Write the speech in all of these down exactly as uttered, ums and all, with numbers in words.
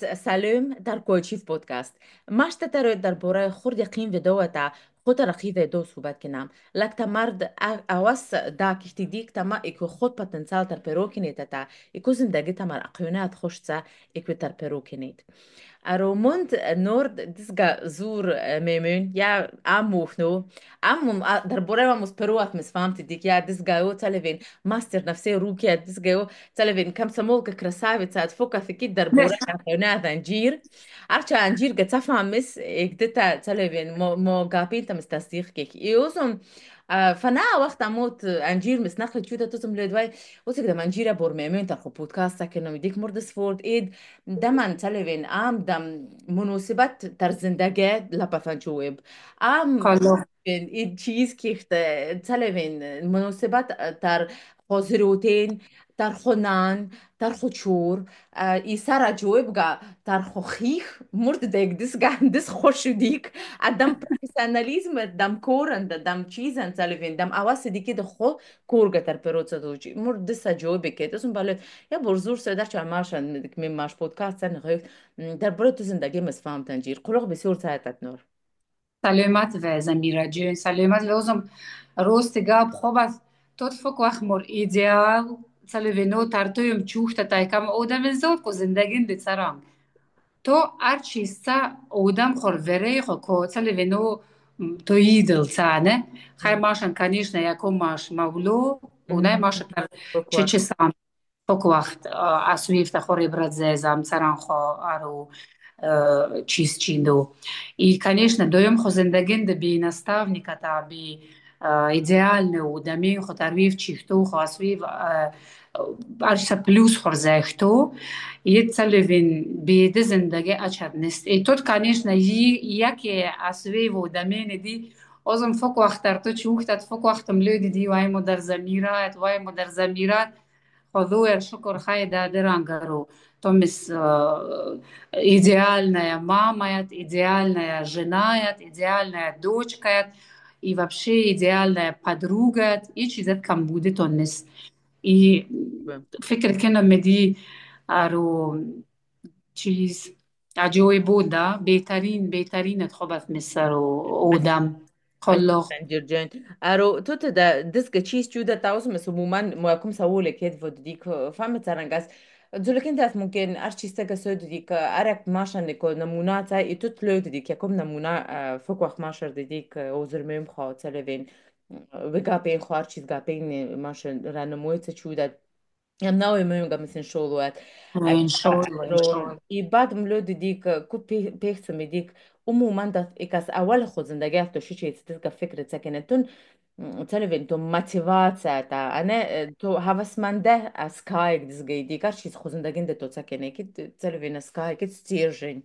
سلام در کوچیف پودکاست. ماشت تر در باره خورد یقین و دوتا خود رخی و دو صحبت کنم. لکت مرد اواس دا کشتی دیک تما ایکو خود پتنسال تر پیرو کنید تا ایکو زندگی تمر اقیونات خوشتسا ایکو تر پیرو کنید. روموند نورد دزگا زور میمون یا ام موفنو ام در باره ما مسپروات مسفهمت دیک یا دزگاو تلوین ماستر نفسي روكيا دزجو تلفين كم سموك كرساوي تساعد فوكا في كيد دربورة كونات انجير عرشا انجير قد تفهم مس اكدتا تلفين مو مو قابين تمس تصديق كيك يوزم فنا وقت اموت انجير مس نخل جودا توزم لدواي وسك دم انجيرا بور ميمون ترخو بودكاست كنو مديك مردس فورد ايد دمان تلفين ام دم مناسبات تر زندگی لبثان جواب ام خلاص. این چیز که تلوین مناسبت در خسروتين در خنان در خچور ای سر جواب گا در خخیخ مرد دیگ دس گا دس خوش دیک ادم پروفیسیونالیزم دم کورند دم چیزن تلوین دم آواز دیگه ده خو کورگه در پروسه دوچی مرد دس جواب که دستون بالا یا برزور سر چه ماشن می ماش پودکاست سن غیف در برای تو زندگی مسفهم تنجیر قلق بسیار ساعتت نور سلامت و زميرة جون سلامت لازم روز تجاب خوبت تطفق وخمر ایدئال سلوینو ترتویم چوخت تا کم آدم زود کو زندگی دی سرام تو هر چیستا آدم خور وره خو کو سلوینو تو ایدل سانه خیر ماشن کنیش نه یکم ماش مولو اونای ماش تر چه چه سام فوق وقت اسویف تا خوری برد زیزم سران خو آرو چیز چیندو і, конечно, даем хо зендагин да би наставника та би идеальне у да ми хо тарвив чихту хо асвив арша плюс хор зехту и целевин би де зендаги ачад нест и тут, конечно, яке асвив у да ми ди озом фок вахтар то чухтат фок вахтам люди ди вай мо дар замират вай мо дар замират خضوع الشكر خايدة درانجرو تومس идеальная мама, идеальная жена, идеальная дочка и вообще идеальная подруга и чизет кам будет оннес и فكرة كنا مدي ارو چیز عجوی بود دا بهترین بهترین خبت مصر و اودم خلاق جرجان ارو تو ته دا دسک چیز چودا تاوس مسموما ما يكون سوولك كده فديك فهمت سرنجاس زولكن تاس ممكن ارش چیز تک سود ديك ارك ماشن نكو نمونا تا يتوت لود ديك يكم نمونا فوق وقت ماشر ديك اوزرميم خا تلوين وگابين خوار چیز گابين ماشن رانموي چودا ام ناوي مهم قام مثلا شغلات ان شاء الله ان شاء رو الله и بعد ملود ديك كنت بيحسم ديك عموما ده إكاس أول خود زندگی تو شيء شيء تلقى فكرة سكنتون تلفين تو موتيفاتsia تا أنا تو هوسمنده اسكايك دزگی ديك شيء خود زندگی ده تو سكنه كده تلفين اسكايك كده ستيرجين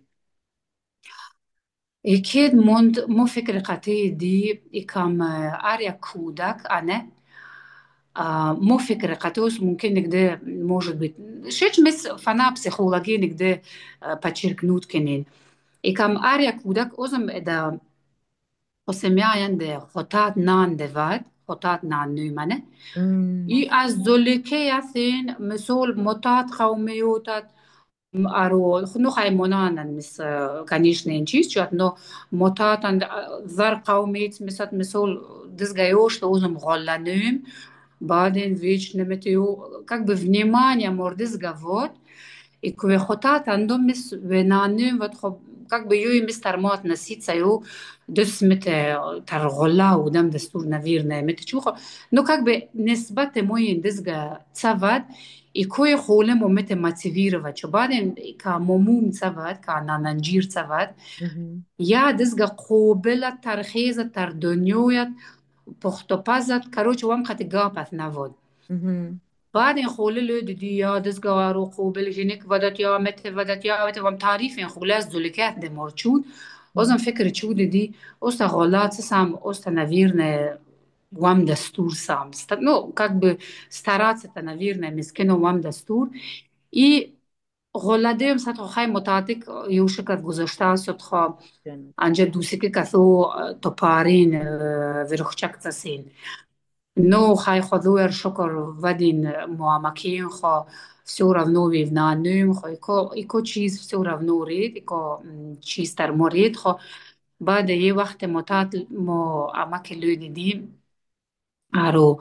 أكيد موند مو فكرة قطعي دي إكام أريا كودك أنا آه، مو فكرة قطوس ممكن نقدر может быть شيء مس فنا психология نقدر подчеркнуть كنين إكام أريا كودك أزم إذا قسميان ده خطات نان دواد خطات نان نيمانه إي از ذلك يثين مسول متات قوميوتات ارو ну хаймонанан мис конечно инчис чат но мотатан зар قوميت مسات مسول дизгаё что узум голланым بعدين веч неметеу как бы внимание мордис гавот и кве хотат андом мис венаным вот как бы ю мис тармат насица ю дес мете тарголла удам дестур наверное мете чухо но как бы несбат мой дизга цават и кое холем умете мотивировать что بعدين كموموم цават كنانجير цават я дизга قابل ترخيز تر دنيويت پختوپزت کروچ وام خطی گاپت نواد بعد این خوله لود دی یا دزگاه رو قوبل جنک ودت یا مت ودت یا مت وام تعریف این خوله از دولکت دمارچون ازم فکر چود دی اوست غلات سام اوست نویرنه وام دستور سام ست ну как бы стараться то наверное мискено وام دستور и غلادیم سات خواهی متعدق یوشکت گذاشته است خوا انجا دوسی که کثو توپارین ورخچک تسین نو خواهی خودویر شکر ودین معامکین خوا все равно вивнанем, хо ико ико чиз все равно ред, ико чиз тар моред, хо بعد یه وقت متعد ما امک لودی دیم ارو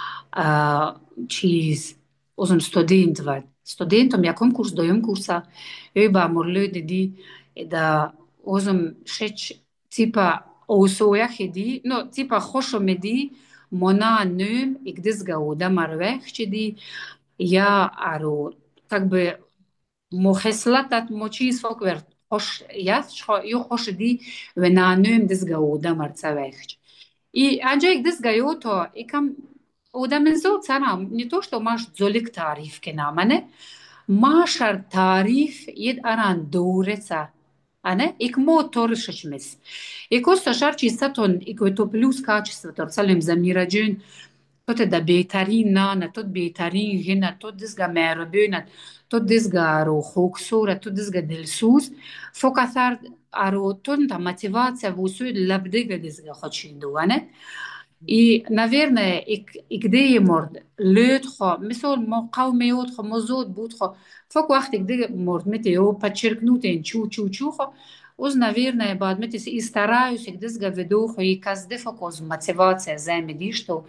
چیز ozum student vad. Studentom jakom kurs dojom kursa joj ba morlöde di da ozum šeć cipa osoja hedi no cipa hošo medi mona nöm igdis gauda marveh čedi ja aro как бы مخصلتت مو چیز فوق ورد خوش یاد شو یو خوش دی و نانویم دز گودا مرتوهش ای انجا یک دز گیو تو یکم اودا من زود سنام نیتوش تو ماش زولیک تعریف کنم منه ماشر تعریف ید اران دوره سا أنا إك مو تورش مس إكوستا شارشي ساتون إكو تو بلوس كاتشس ترسلم زميرة جون توت دا بيتارين نانا توت بيتارين هنا توت دزغا مهربونة توت دزغا رو خوكسورة توت دزغا دلسوز فوق أثار أرو تون تا мотивация вусуд лабдыга дизга хочин дуане и наверное ик игдее морд лёд хо мисол мо قوميот хо мозот буд хо фок вахт игде морд мете его подчеркнуть эн чу чу чу хо уз наверное бад мете и стараюсь игдезга веду хо и казде фок уз мотивация займе что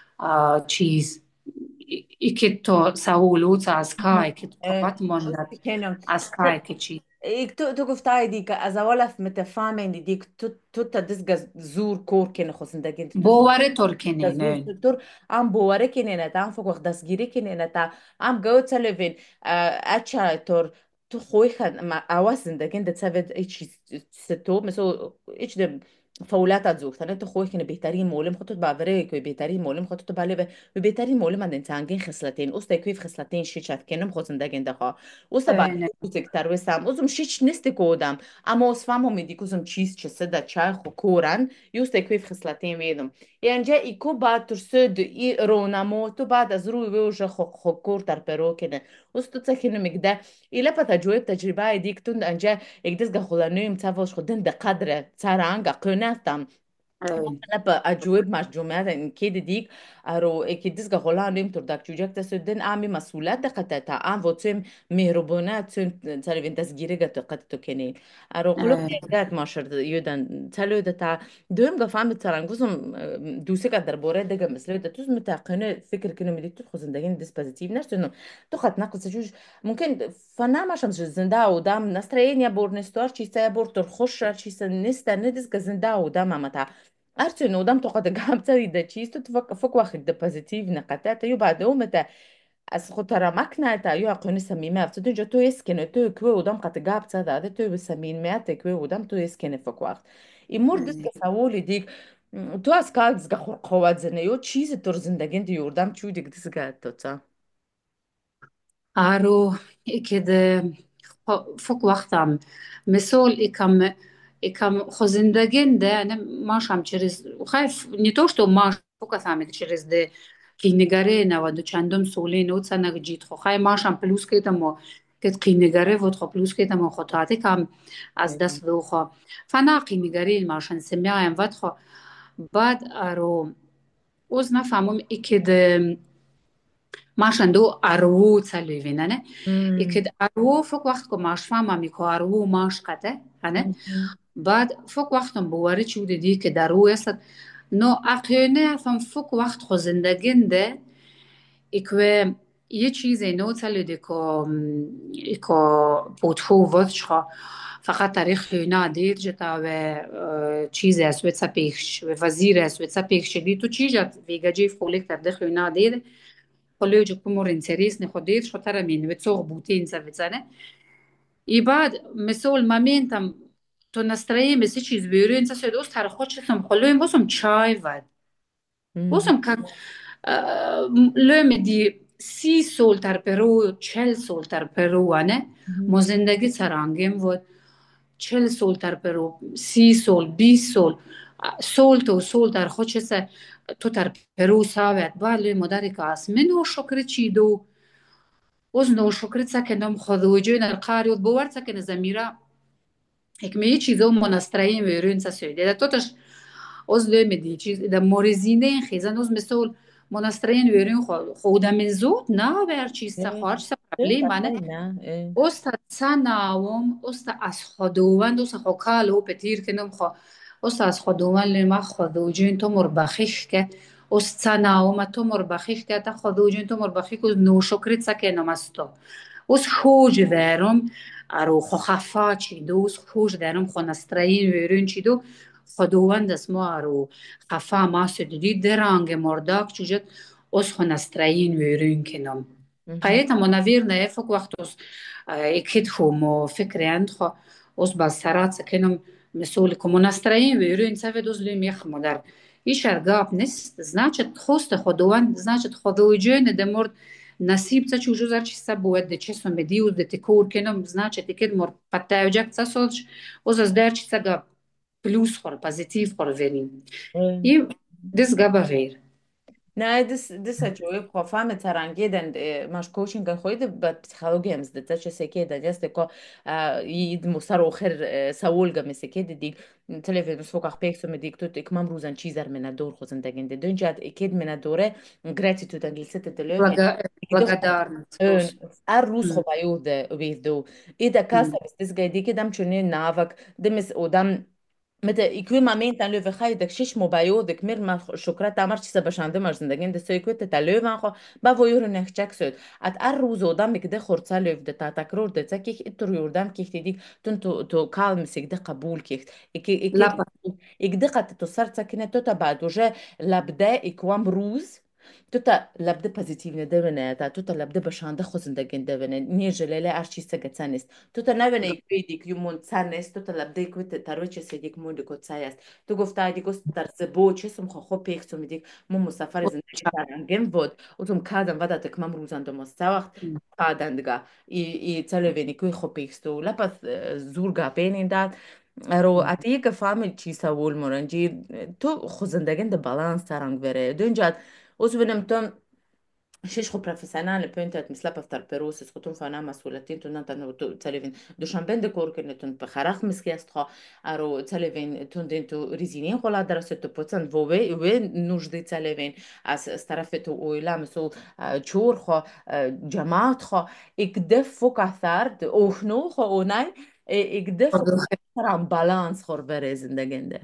چیز ای که تو سوالوت از کای که تو قبط ماندد از کای که چی Ik tu tu guftai dik az awalaf metafamen di dik tu tu ta disga zur kor ken khosindagin باور ترکنه زور نه ستور ام بواره کنه نه تا ام فوق وقت دستگیری کنه نه تا ام گو تلوین اچا تور تو خوی خد ما آواز زندگی ده تسوید ایچ ستو مثل ایچ ده فولات زوجت أنا تخوي كنا بيتارين مولم خطط بعبرة كوي بيتارين مولم خطط بعلبة بيتارين مولم عند إنسانين خصلتين أستا كيف خصلتين شيء شات كنم خصن داعين دخا أستا بعد نه تكتر وسام أزم شيء نستكودم أما أسفهم هم يديكوزم چیز چه سد چای خو کورن يوستا كيف خصلتين ويدم يعني جا إيكو بعد ترسد إي رونامو تو بعد از روی ویوش خو خو کور تر پرو کنه أستا تكينو مقدا إلا بتجربة تجربة ديك تند أنجا إقدس جخلانيم تفوش خدن دقدر ترانج قناتم أنا بأجوب مع جماعة إن كده ديك أرو إكيدس جهولان ريم تردك جوجك تسودن أمي مسؤولات دقتها أم وتم مهربونات تم تعرف إنت تسجيرة قطتو كني أرو قلوب جات ماشر يودن تلو دتا دوم قفام ترانجوزم دوسي قدر بورة دقة مثل ده توز متقنة فكر كنا مديك تدخل زندگين ديسبوزيتيف نفس إنه تخط نقص جوج ممكن فنا ما شمس زندا ودام настроение بورنستوار چیسا بور ترخوش چیسا نستا ندس كزندا ودام متا أرتو إنه دام تقعد قام تري دا چیز تو تفك فك واخد دا بوزيتيف نقطات يو بعد يوم متى از خود ترى مكنا تا يو أقوني سميمة فتو دنجا تو يسكن تو كوي ودام قد قاب تدا ده تو بسمين مات كوي ودام تو يسكن فك واخد إمور دس كساولي ديك تو از کار دس خور قوات زنه یو چیز تر زندگین دی یوردم چو دیگ دس گات تو تا ارو كده فوق وقتم مثال إكم إكم خزندگين ده أنا ماش هم چرز وخايف نيتوش تو ماش فوق ثامد چرز ده قينگره نه و دو چندم سوله نوت سنگ جيت خو خاي ماش هم پلوس كده مو كده قينگره ود خو پلوس كده مو خطاته كم از دست دو خو فنا قينگره ماشن سميایم ود خو بعد ارو اوز نفهمم إكده ماشن دو ارو تلوینه نه اكد ارو فوق وقت کو ماش فاهمم میکو ارو ماش قطه نه بعد فوق وقتم بواری چود دی که درو است نو اقینه فهم فوق وقت خو زندگین ده اکو یه چیزی نو تلو دی که اکو بودفو ودش فقط تاریخ نه دید جتا و چیزی از ویت سپیخش و وزیر از ویت سپیخش دی تو چیزت ویگا جیف خولک تردخ نه دید خلوج كمور انسريس نخديت شو ترى مين بتصوغ بوتين سافيتسانه يبعد مسؤول مامنتم تو настроение بس چیز بیرون سه دوست هر خود شدم خلویم بسم چای ود بسم که لوم دی سی سال تر پرو چل سال تر پرو نه ما زندگی سرانگیم ود چل سال تر پرو سی سال بیست سال سال تو سال تر خود شد تو تر پرو ساوت بالی مداری که از منو شکر چی دو از نو شکر سکنم خودوجی نرقاری و باور سکن زمیرا هکمی چیزو منستریم ویرون سسویده ده توتش از لوم دی چیز ده مورزینه خیزن از مثال منستریم ویرون خود من زود نه بر چیز سخوارش إيه قبلی منه فهمنا إيه. اوستا تساناوم اوستا از خداوند اوستا خو کالو پتیر کنم خو اوستا از خداوند لما خدوجین تو مربخیش که اوست تساناوم تو مربخیش که تا خدوجین تو مربخی که نو شکریت سکنم استو اوس خوج دارم ارو خو خفا چی دو اوس خوج دارم خو نسترین ویرون چی دو خداوند اسمو ارو خفا ماسو دیدی درانگ مرداک چوجت اوس خو نسترین ویرون کنم مهم. Поэтому, наверное, фок вахтус икидху фикри андхо ос бас стараться кином мисоли кому настроение верю цаве дозли мехмодар ишар гап нест значит хоста ходован значит ходоуджен де морд насиб ца чужу зарчи сабует де чесо медиус де текур кином значит икид мор паттајоджак ца солч ос аз дерчи ца гап плюс хор позитив хор верим إيه. и дес габа вер Nej, det, det sa jag på fama tarangi den مش coaching kan خويد بpsychologia مز ده تشي كده جست كو يد مصار اخر سوول جم كده دي تلفزيون سوق اخبيك سو مديك توت اك ممروزن چیزر من دور خوزن دگن ده دنجات اكيد من دوره gratitude انجلسيت تلوفين كده благодарность ön ос ar rus khobayud ويفدو اذا كاسا بس جاي كده مشونين نافك دمس ودم متى equipment löve خايدك شش موبايودك مير ما شكرات امر چیزا بشنده مر زندگین ده سویکوت تا löven خو با ویور نخچک سود ات ار روز odam ده خورصا löv ده تا تکرور ده تکیک اتر یوردم کیخ دیدی تون تو تو کال مسیک ده قبول کیخ اکی اکی لابا اك دقت تو سر سكنه تو تا بعد وجه لبدا اكوام روز توتا لبده pozitivne devene ta توتا لبده بشانده خوزندگین devene nije želele ar čista gacanist توتا nevene ik vidik jumun canist توتا لبده ikvite taroče sedik mundi kod sajast tu gofta adi gost tar zebo česum xo xo pek sum dik mu musafar zindagi tarangen vod utum kadam vada tek mam ruzan do mostawacht kadandga i i celeveni kui xo pek sto lapas zurga penin dat رو اتیک فامیل چی سوول مرنجی تو خوزندگین ده بالانس ترانگ بره دونجاد اوز بنم تو شش خو profesionalne pöntet mis lapa ftar perusis khutun fana masulatin tun nanta no televin do shambende korken tun pe kharach mis kiast kho aro televin tun den tu rizinin khola daraset tu potan vove ve нужды televin as starafetu o ila misul chur kho jamaat kho ikdef fok athar o khno kho onay ikdef taram balans khor bere zindagende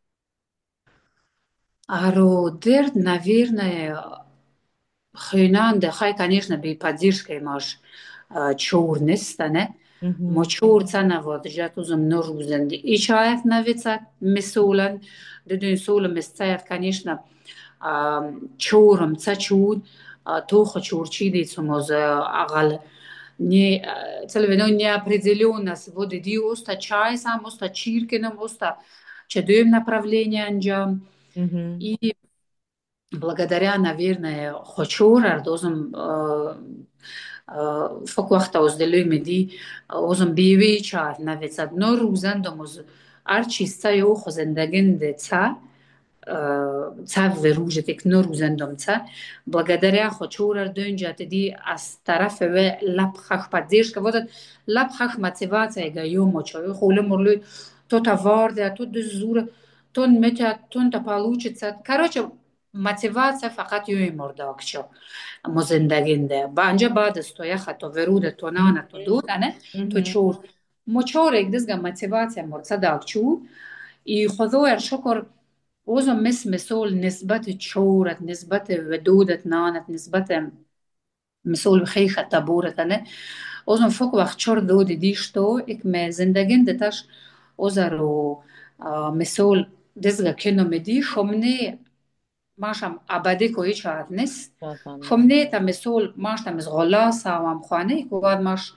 Аро дерт, наверное, хюнанде, хай, конечно, би поддержкой маш чорнеста, не? Мо Mhm. чорца на вот, жат узом норузен. И чаев на вица мисолен, дедун солем мисцаев, конечно, чором цачуд, тохо чорчи дицум оз агал не целевено неопределенность вот иди оста чай сам оста чиркиным оста чедуем направление анджам Mhm. и благодаря, наверное, хочурар дозум фок вақта озделӯй медӣ озум бивӣ чаъ навецад но рӯзандомуз ар чизца ё хо зиндагинде ца ца веружетек но рӯзандомца благодаря хочурар дунҷатиди аз тарафе ве лапхах поддержка водат лапхах мотивацияга ё мочо холе морлӯй то та варде то дузура тон метя тон та получится короче мотивация фақат ёи мордокчо мо зиндагинде банҷа баъд аз то яха то веруде то нана то дудане то Mhm. чур мо чорек дизга мотивация морца дагчур и худояр шукр озум мис мисол нисбати чорат нисбати ведудат нанат нисбати мисол خيخة تابورة أنا أظن فوق وقت شر دودي دي شتو إك ما زندگين دتاش أزارو مثال دزغا كنو مدي خمني ماشم ابدی کوی چاد نیست Fafamit. خمنه تا مسول ماش تا مز غلا سوام خانه کواد ماش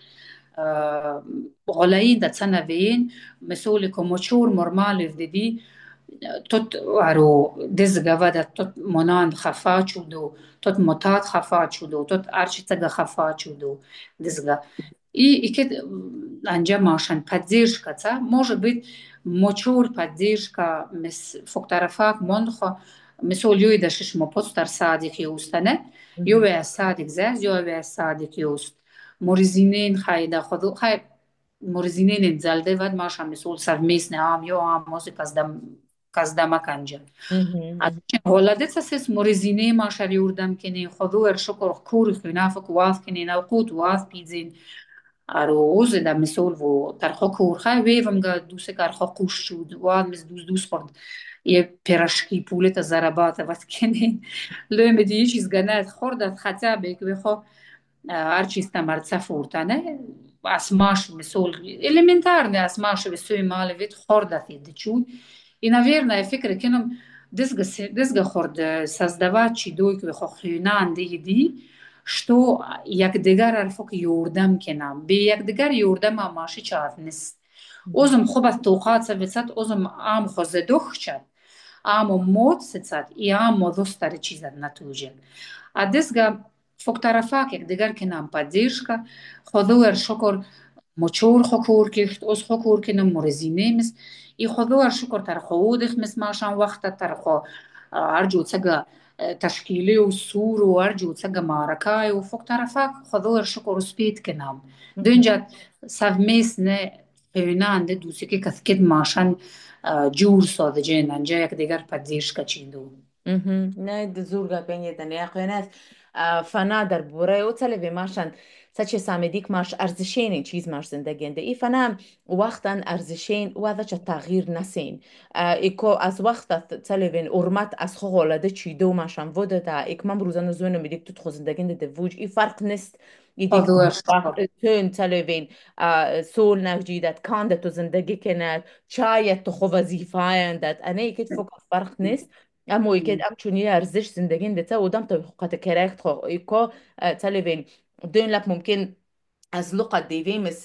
غلاین دا تنوین مسول کومچور مرمال دیدی tot aro dizgavada tot monan khafa chudo tot motat khafa chudo tot architaga khafa chudo dizga и икет анҷа машан поддержка ца может быть мочур поддержка мис фоктарафак монхо мисол ёй да шиш мо подстар саадик юстане Mhm. ёве саадик заз ёве саадик юст моризинен хайда ходу хай моризинен залдевад маша мисол совместно ам ё ам музыка здам каздама канҷа. Аз Mhm. ҳоладе сес морезине машар юрдам кини ходуэр шукр кури хунафак ваз кини навқут ваз пидзин аро узе да мисол во тархо курха вевам га дусе кархо куш шуд ваз мис дус дус хорд е пирожки пулета зарабата ват кини лөме ди чиз ганат хордат хотя бы вехо арчиста марца фуртане асмаш мисол элементарне асмаш весой мали вет хордат идчу и наверное фикр кином дизга дизга хорд создавать чидой вехо хюнан диги что якдигар арфок ёрдам кенам бе якдигар ёрдам амаши чаат нест озум хуб тоқат савецат озум ам хозедохчат амо мод сецат и амо достари чизат натужен а дизга фоктарафак якдигар кенам поддержка ходуэр шукр мочор хокур кихт оз хокур кенам морезинемис и ходуэр шукр тархоудих мис машан вақта тархо арҷу цага تشکیلی سور و ارجو تسقى معركة وفوق طرفك خذور شكر سبيت كنام دونجا سافميس نه هنان ده دوسي که كثكت ماشان جور ساده جين انجا یک دیگر پدیش کچیندو Mhm. Nej, det zurga penjetani. Ako je nas a, fana dar bure, ucalevi mašan, sad će sami dik maš arzisheni čiz maš zindagende. I fana waqtan arzishen wada cha tagir nasin. Iko az waqtat calevin urmat az khogolade chido mašan voda da ik mam ruzan zonu midik tut khozindagende de vuj. I farq nist يديك خذور شكر تون تلوين سول نجديدات كاندت زندگی کنات شاید تو خو وظیفه داد انا يكيد فوق فرق نست اما يكيد ام چونی ارزش زندگی دتا ودم تو قت کرکت خو ایکو تلوين دون لك ممكن از لغت دیویمس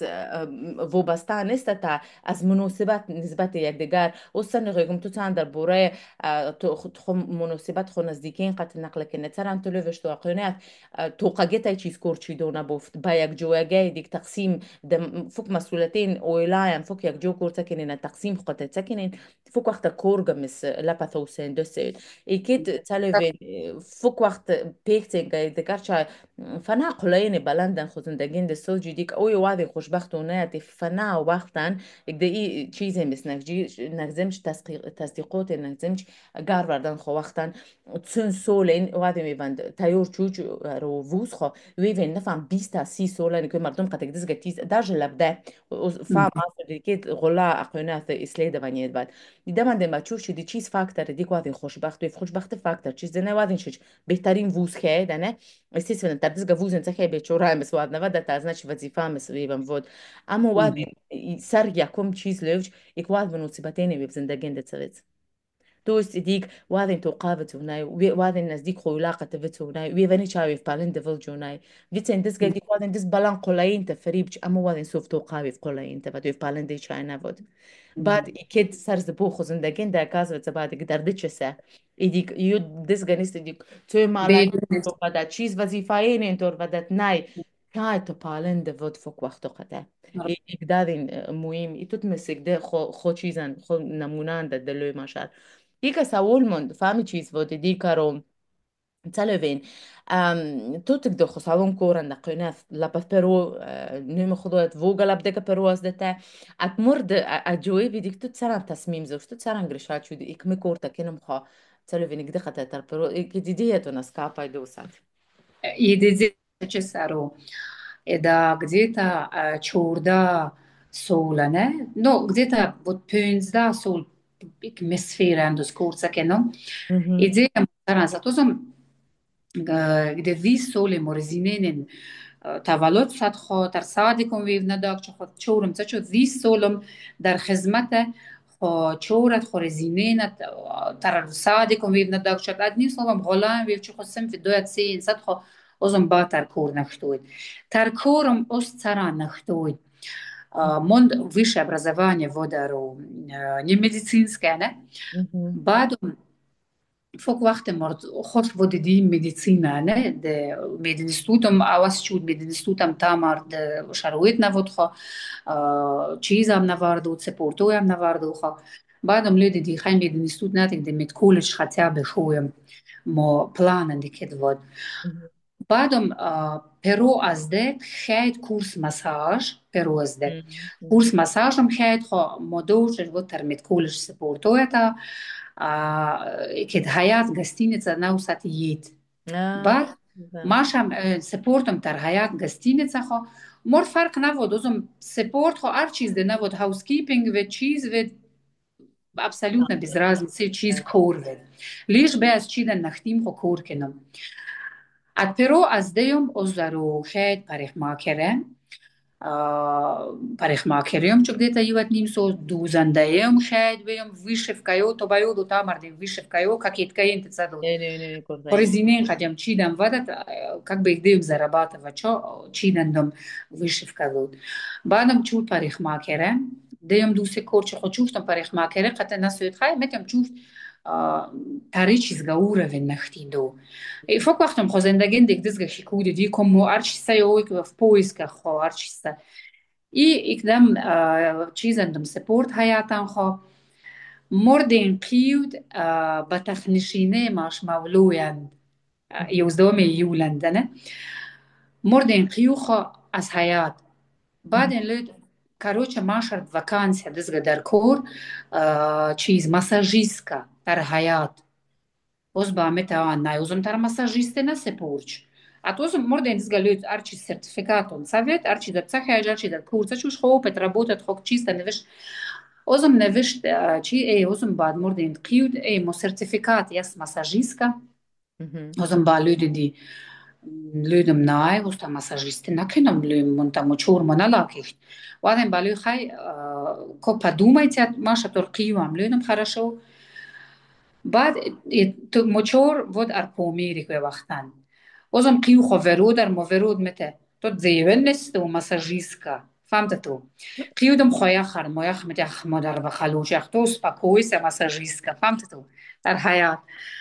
وابسته نیست تا از مناسبت نسبت یکدیگر و سن رگم تو تان در بوره تو خو مناسبت خو نزدیکین قط نقل کنه تران تو لوش تو اقینات تو قگت چیز کور چی دو نبافت با یک جوگه دیک تقسیم دم فوق مسئولتین اویلایم فوق یک جو کور تکنین تقسیم خود تکنین فوق وقت کور گمس لپثو سندسید اکید تلوین فوق وقت پیکتینگ دیگر چه فنا قلين بلندن خودن دگین دستو جدیک اوی وادی خوشبخت و نه تی فنا وقتن یک دی چیزی مثل نجی نگزمش تسقیق تصدیقات نگزمش گار وردن خو وقتن تون سولین وادی میبند تیور چوچ رو ووز خو وی وین نفهم بیست تا سی سولن که مردم قطع دست گتیز درج لبده فهم اصل دیگه غلا اقینات اسلی دوانید بعد دیدم من دم چوش دی چیز فاکتور دیگه وادی خوشبخت و خوشبخت فاکتور چیز نه وادی شش بهترین ووز خه دنه естественно, так дизга вузен цахе бе чораем с ладнава да та значи вазифаме с вибам вод. Ама вад сар яком чиз левч и квад вну цибатени виб зиндаген де цавец. То есть дик вадин то قابت وناي وادن نزديك خلاقة تبت وناي ويفني شاوي في بالين دفل جوناي فيتين دس قال ديك وادن دس بلان قلاين تفريب اما وادن سوف تو قاوي في قلاين تبت في بالين دي شاي نفود بعد كد سر زبو خزندگين دا كاز و بعد قدر دچسه يديك يود دس غنيست ديك تو مالا بدون تو بدا چیز وظیفه اینطور بدت نای کای تو پالن دفود فوق وقت قده یک دادین مهم ای توت مسک ده خو خو چیزن خو نمونان ده دلوی ماشال دیگه سوال مند فهمی چیز بود دیگه رو تلوين أم تو تقدر خصالون كورا نقينا لابد برو نيم خدوات فوق لابدك برو أزدتا أتمرد أجوي بديك تتسرع تصميم زوج تتسرع غريشات شو دي إكمي كورتا كنم خا تلوين قد خدت تر برو كديدية تونسكابا يدوسات едизи чесаро эда где-то а, чорда сола, не? Но где-то вот пönzda сол ik mesfera dos kursa kenom. Mhm. Идея мастера затозом где ви соли морзиненен тавалот сад خو در ساعتی کن ویو نداغ چه خود چورم چه چو وی سولم در خدمت خو چورت خو رزینین تر ساعتی کن ویو نداغ چه ادنی سوم غلام ویو چه خو سم فی دویت سین صد خو озом ба тар кор нахтуид. Тар кором оз цара нахтуид. Монд высшее образование водару не медицинское, не? Mhm. Бадум فوق وقت مرد خوش ودیدی медицина نه ده мединститутом авас чуд мединститутом тамар де шаруит навод خو چیزام نواردو سپورتویم نواردو خو بعدم لیدی دی خیلی мединститут نتیک ده مت کولش خطیا بخویم ما планен دیکت واد Mhm. بعدم перо аз дет хейт курс массаж перуазде. Мгм. Курс Мгм. массажем хейт хо модоушер вот термит кулиш сепортоята кед хаят гостиница наусат ед. А, بعد да. ماشم سپورتم تر حیات گستینه خو مور فرق نبود اوزم سپورت خو هر چیز ده نبود هاوسکیپینگ و چیز و абсолютно без разницы чиз кор вед лишь به از چیدن نختیم خو کور کنم ات перо аз деюм оздару хед парикмахере парикмахерем чук где-то юат ним со дузандаем хед беем вышивкаю то баю до тамарди вышивкаю как иткаем тцадут Не, не, не, курдайм. Резинен хотям чидам вадат, как бы их дым зарабатывать, что чидандом вышивка луд. Бадам чур парикмахере, даем дусе корчу хочу, что парикмахере, хотя на сует хай, метем чур тарич из гауровен нахтиду. И фок вахтом хо зендаген дик дизга хикуди ди кому арчиса йойк в поисках хо арчиса. И икдам чизандом сепорт хаятан хо مردین قیود به تخنشینه ماش مولویند یوزدوم یولندنه مردین قیو خو از حیات بعدين لود короче машар вакансия дизга дар кор чиз массажистка дар حیات оз ба мета най узум тар массажисте на сепурч а то узум морден дизга лود арчи сертификат он совет арчи да цахя арчи да курса чуш хо опыт работать хо чисто невиш озум невиш чи э озум бад морден қиуд э мо сертификат яс массажистка Мгм. озум ба люди ди людям най уста массажисты накинам людям он там учур моналаких вадем балу хай ко подумайте маша тор қиуам людям хорошо بعد تو مچور ود ار پومیری که وقتن озам قیو خو ورود ار مو ورود مته تو زیون نیست و مساجیسکا فهمت تو قیو دم خویا خر مو یخ مت یخ مادر و خلوش یخ تو سپاکویس مساجیسکا فهمت تو در حیات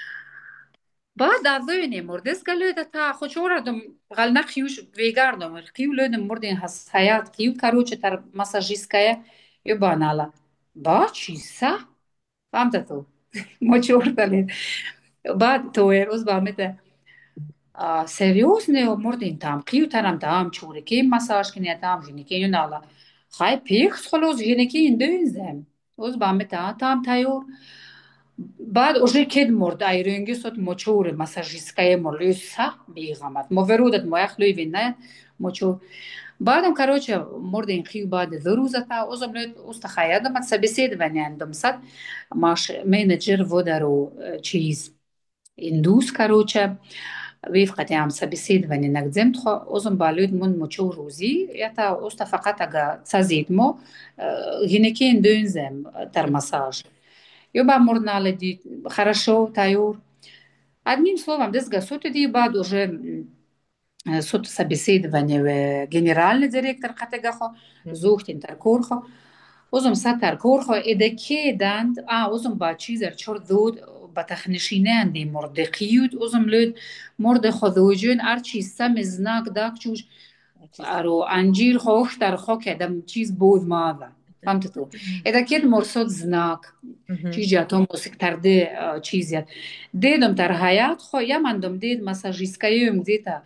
بعد دازوینی مردس گلو تا خو چورا دم غلنا قیوش ویگاردم قیو لودم مردین هس حیات قیو کاروچ تر مساجیسکا یبانالا با چیسا فهمت تو مچور دلی بعد تویر اوز با مت серьезные мордин там кию тарам там чуреки массаж кине там жиники юнала хай пих схолоз жиники индюзем اوز با مت там тайор بعد уже кед морд айренги сот мочур массажистская морлюса бигамат моверудат моях луйвина мочур بعدم короче мордин кию بعد зарузата озам лет устахаядам от собеседования андом сад маш менеджер водару чиз индус короче وفقت هم سبسید و نگذم تخو ازم بالود من مچو روزی یا تا اوست فقط اگه سازید مو гинеки индюзем тер массаж یو با مرنال دی хорошо тайор одним словом дезга сот ди бад уже сот собеседование генеральный директор категахо Мгм. зухтин тер корхо озم سطر کورخو ادکی دند آ ازم با چیزر چور دود با تخنشینه اندی مردقیود ازم لود مرد خودوجون ار چیز سم زناک داک چوش چیز. ارو انجیر خوخ در خو کدم چیز بود ماذا فهمت تو ادکی مرسود زناک مهم. چیز جاتو موسیق ترده چیزیت دیدم در حیات خو یا مندم دید مساجیسکاییم دیتا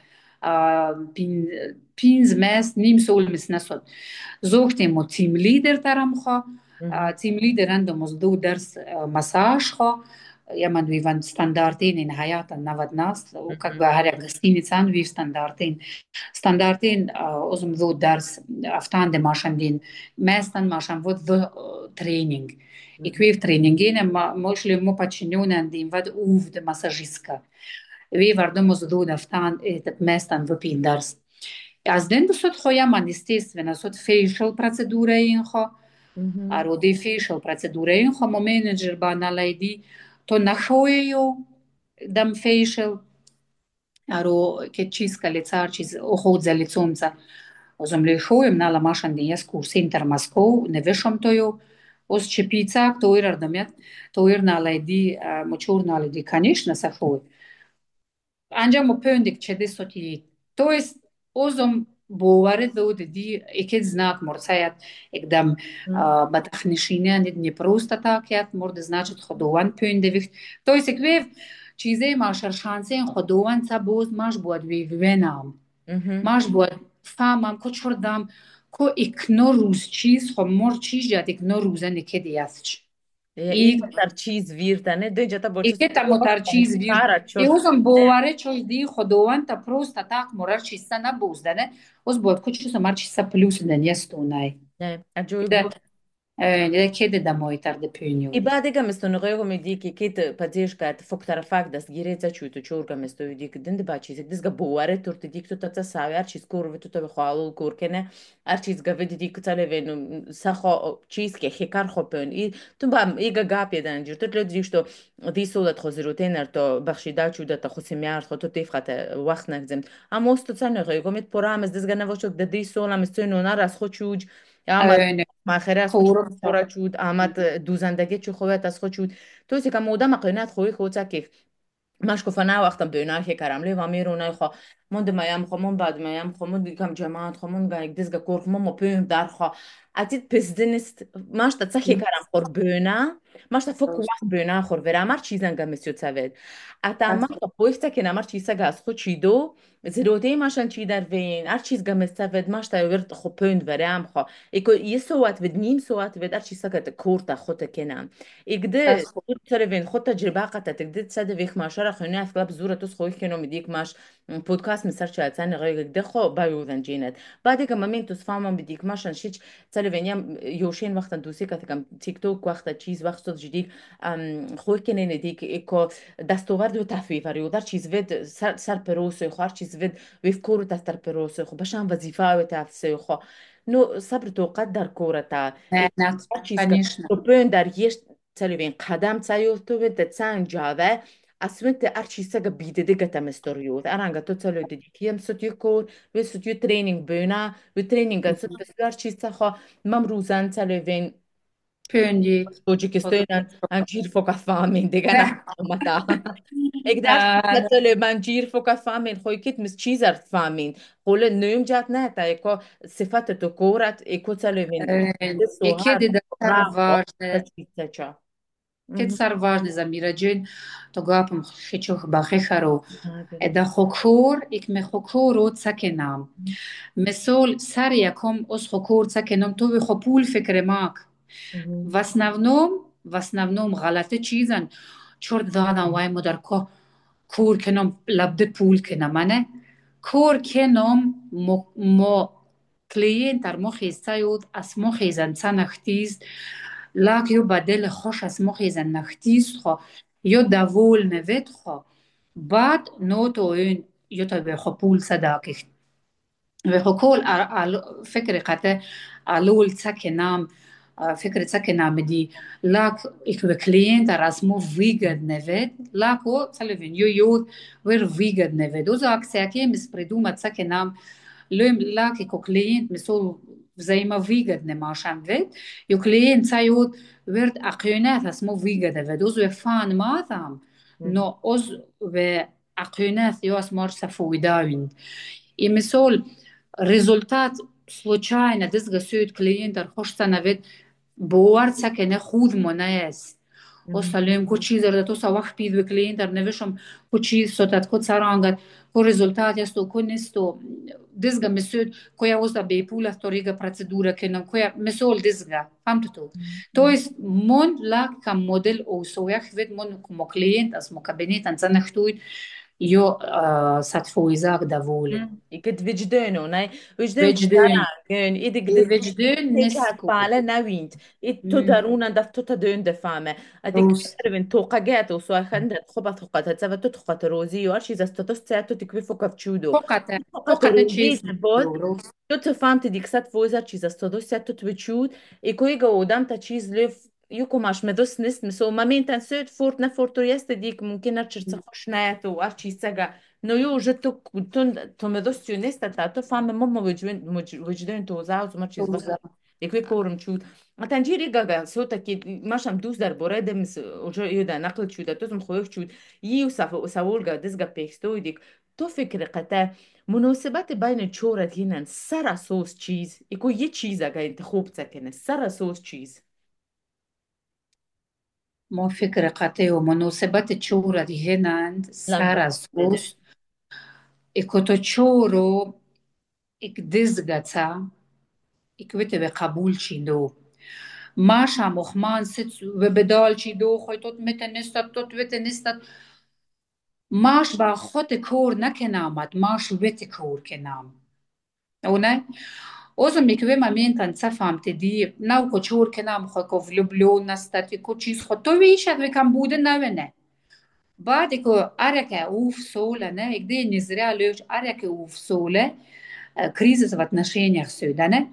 پینز مست نیم سول مس نسود زوجتي مو تيم ليدر ترم خو مهم. تيم ليدر عندهم مصدو درس مساج خو я ман виван стандартин in hayata navad nas как бы مهم. харя гостиница ан вив стандартин стандартин озум до дарс афтан де машандин местан машан вот в тренинг и مهم. квив тренингине мошли мо подчинёнен дин вад ув де массажистка ви вардом озду афтан этот местан в пин дарс از دن بسود خویا من естественно сот facial процедура این خو مهم. аро ди facial процедура این خو мо менеджер ба налайди то нахоею дам facial аро ке чистка лица чиз уход за лицомца озом лешоем нала машан ден яс курс интер Москов не вешам тою оз чепица то ир ардамят то ир налайди мочур налайди конечно сахой анҷаму пӯндик чеди соти то есть озум боварид буд ди экид знак мурсаят экдам مهم. ба тахнишинян не просто так яд мурд значит худованд пӯндевихт то есть эквев чизе машар шансен худованд са боз маш буад вевенам مهم. маш буад фамам кучурдам کو ikno روز چیز خو مور چیز جات ikno روزه نکدی یاسچ Ika ای tar cheese virta, ne dođe ta boču Ike tamo tar číz vir. stara I čost. uzom bovare čoj di hodovan ta prosta tak morar čista na buzdane. Uz bod kuću sam mar čista plus den jestu naj. Ne, a Joey Da da kede da moj tar de I pynjul. بعد مستو نغيرو مديكي كيت بديش كات فوق طرفك دس جيريتا شو تشورغا مستو يديك دند باتشيز دس جبوارة تورت ديك تو تتا ساوي ارشيز كور في تو تبي خالو كور كنه ارشيز جافيد ديك تالي فينو سخو تشيز كي خيكار خوبن اي تو بام ايجا جاب يدان جرت لو ديش تو دي سولت خزروتين ارتو بخشيدا شو دتا خسيميار خو تو تيفخت وقت نگزم اما است تو نغيرو مت پرامز دس جنا وشك ددي سولا مستو نونار از خو چوج یا Öyle. ماخره از خود Kavurursa. خورا چود آمد دوزندگی چو خویت از خود چود تو سی که مودا مقینات خوی خود سکیف ماش کفنا وقتم بیناه که کرم لی و میرونه خو من دمایم خو من بعد مایم خو من دیگم جماعت خو من گایک دیزگا کور خو من مپیم در خو اتید پس دنست ماش تا تسخی کرم خور بینا ماش تا فوق وقت بینا خور ورا مر چیزن گم مسیو تسوید اتا ماش تا پویفتا که نمر چیزا گاز خود چیدو زیروتی ماشن چی در وین ار چیز گم استفید ماش تا ورد خو پوند ورام خو ایکو یه سوات ود نیم سوات ود ار چیزا گت کورتا خود کنم ایگده Az تو ترى خود تجربه قطع تقدر تصدق ويخ ماشرة خلينا في كلاب زورة تصخوي كانوا مديك ماش بودكاست من سرچ اتسان غير دخو بايوذن جينت بعد كما مين تصفاهم بديك ماشان شيء تسالي فينيام يوشين وقتا دوسي كم تيك توك وقتا چیز وقت صد جديد خوي كنه نديك ايكو دستورد و تفویف و در چیز ود سر سر پروسه خو هر چیز ود ويف كورو تستر پروسه خو بشان وظيفه و تفسه خو نو صبر تو قدر كورتا nenat. هر چیز که Конечно. تو بين در یش تلوين قدم تسايو تو بنت تسان جاوه اسمنت ارشي سجا بيد دقة مستوريوت ارانجا تو تسالو دي كيم ستيو كور و ستيو تريننج بينا و تريننج ست بس ارشي سخا ممروزان تلوين Pönjik. توجيكستوين انجير فوق فامين ديگانا متا اقدر تسالو منجير فوق فامين خوي كيت مس چيزر فامين قول نيوم جات نه تا ايكو صفات تو كورت ايكو تلوين Ike سوهر de da sar راهو važne. تشيتشا Ket Mhm. sar važne za mirađen. To gapam hičuh baheharo. Hadi. Eda khokor ik me khokor ro tsakenam. Mesol сар яком оз хокур цакеном то ви хопул фикре мак. В Mhm. основном, в основном غلطه چیزن چرت دادم وای مدر کو کور کنم لبده پول کنم منه کور کنم مو مو کلین در مخی سایود از مخی زن نختیز لاک یو بدل خوش از مخی زن نختیز خو یو دوول نوید خو بعد نو تو این یو تا به خو پول صداقی وحكول فكرة قطع علول تسكنام فكرة تسكنام دي لاك إكو كلينت رسمو فيجد نفيد لاكو سلفين يو يود وير فيجد نفيد وزا أكسيكي مسبردوما تسكنام لوم لاك إكو كلينت مسول زي ما فيجد نماشان فيد يو كلينت سايود ويرد أقيونات اسمو فيجد نفيد وزو فان ماثام Mhm. نو أز و أقيونات يو اسمار سفويداوين И мисол результат случайно дизгасует клиентар хошта вид бовар цаке не худ монес. Mhm. Осталем ко чизер да то са вах пидве клиентар не вишам ко чиз сотат ко царангат ко результат ясто ко несто дизга мисует која озда бе пула торига процедура кенам која мисол дизга фамтото. То есть мон ла кам модел о соях вид мон ко клиент as мо кабинет ан цанахтуит يو ساتفويزاك دافولن يكد وجدانه ناي وجدان وجدان كتانا كان إيدك دس وجدان تيجا نسكو فعلا نوينت إت مم. تدارون دف تدون دفامة أديك روس تقريبا توقع جات وسوا خندت خبط خبط تسوى تتخبط روزي وأرشي إذا استطست ساعته تكوي فوق تشودو فقط فقط فقط روزي تشيز تبود روس تو تفهمت ديك سات فوزر چیز است تو دوست تو تبچود اکوی گودم تا چیز لف یکو ماش مدوس نیست مسو ما مين تن سوت فورت نفورت تو یست دیک ممکن ارچرت خوش نیت و ار چیز سگا نو یو جتو تون تو مدوس تو نیست تا تو فهم مم وجودن وجودن تو زاوز ما چیز بخو روزا اکوی کورم چود تنجيري جاجا صوتا كي ماشام دوس در بورا دمس وجو يدا نقل شودا توزم خويك شود يو سافو ساولجا دزجا بيكستو ديك تو فكر قتا مناسبت بین چورت هینن سر اساس چیز اکو یه چیز اگه انتخاب تکنه سر اساس چیز مو فكرة قطع ومناسبات تشورة دي هنا لگبا سارة بده سوس إكو تشورو إك دزغتا اکویت به قبول چی دو ماش هم اخمان ست و بدال چی دو خوی توت مت نستد توت وت نستد ماش با خود کور نکنامد ماش وت کور کنام او نه اوزم میکوی ما مینتن صفام تدی ناو کو چور کنام خو کو влюблю نستد کو چیز خود تو ویشد و کم بوده نه بعد کو ارکه اوف соля не и где не зря лёж ارکه اوف соля кризис в отношениях сюда